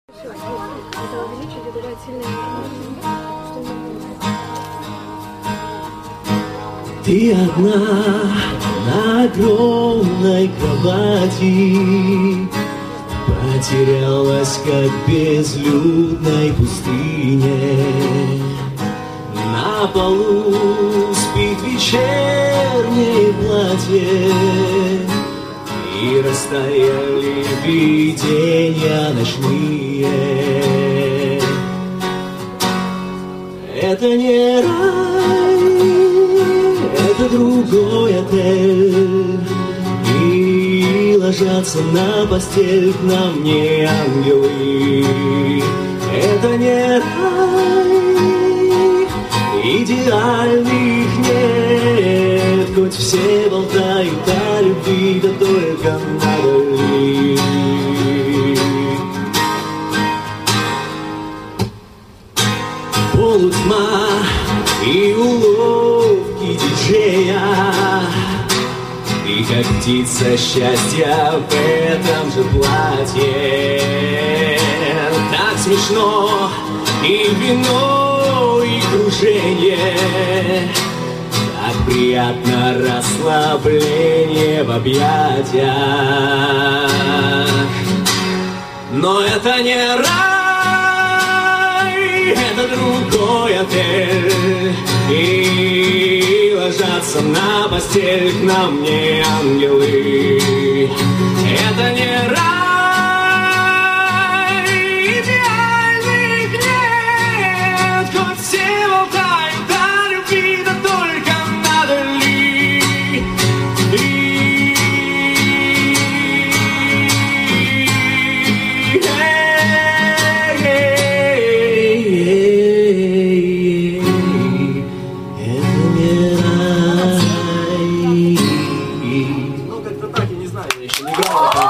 Это увеличить и добавить сильные что Ты одна на огромной кровати, потерялась, как в безлюдной пустыне. На полу спит вечернее платье, и растаяли видения ночные. Это не рай, это другой отель, и ложатся на постель к нам не ангелы. Это не рай, идеальных нет, хоть все болтают о любви, да только надо ли. Полутьма и уловки диджея, ты как птица счастья в этом же платье. Так смешно и вино, и кружение, так приятно расслабление в объятиях. Но это не рай, это другой отель, и ложатся на постель к нам не ангелы. Это не рай, идеальных нет, хоть все болтают о любви, да только надо ли. Ну, как-то так, я не знаю, я еще не играл.